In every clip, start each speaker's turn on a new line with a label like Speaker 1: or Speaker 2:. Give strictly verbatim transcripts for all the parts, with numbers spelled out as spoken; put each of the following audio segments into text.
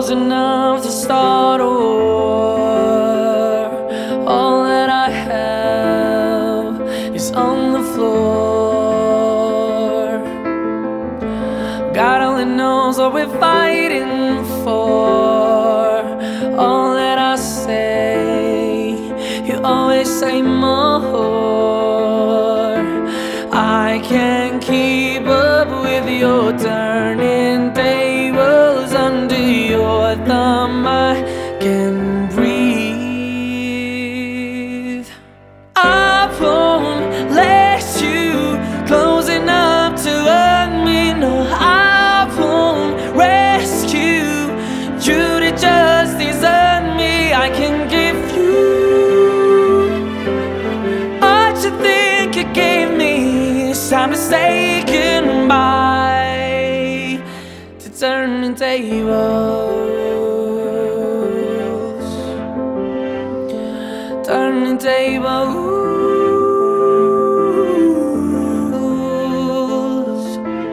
Speaker 1: close enough to start a war. All that I have is on the floor. God only knows what we're fighting for. All that I say, you always say more. I can't keep up with your turning tables. Under your thumb I can breathe. I won't let you close enough to hurt me. No, I won't rescue you to just desert me. I can give you what you think you gave me. It's time to say goodbye to turning tables, turning tables.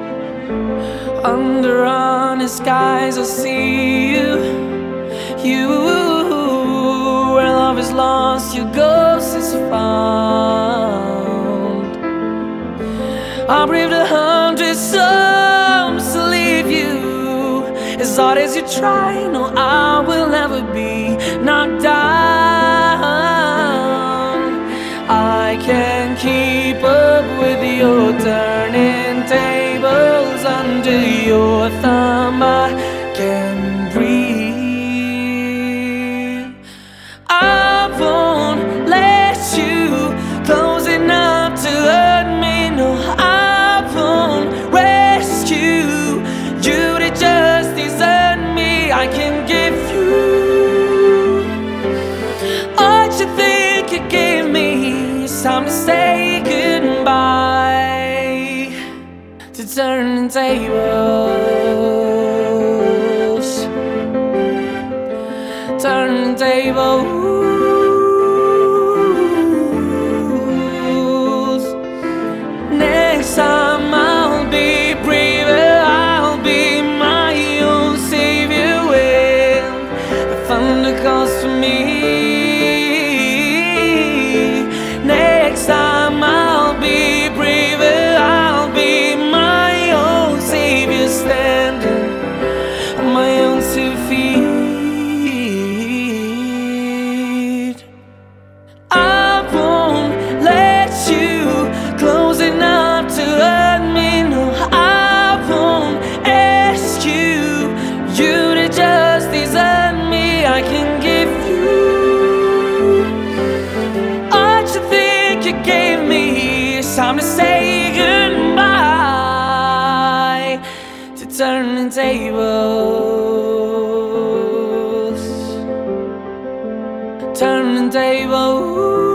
Speaker 1: Under honest skies I'll see you, you. Where love is lost, your ghost is found. I breathed a hundred songs to leave you. As hard as you try, no, I will never be knocked down. I can't keep up with your turning tables. Under your thumb I can breathe. I won't let you close enough to hurt me. No, I won't rescue you to just desert me. I can give you what you think you gave me. It's time to say goodbye to turning tables, turning tables. Next time I'll be braver, I'll be my own savior. When the thunder calls for me, next time I'll be braver, I'll be my own savior, standing on my own two feet. I won't let you close enough to hurt me. No, I won't ask you, you to just desert me. I can give you what you think you gave me. It's time to say goodbye to turning tables, turning tables.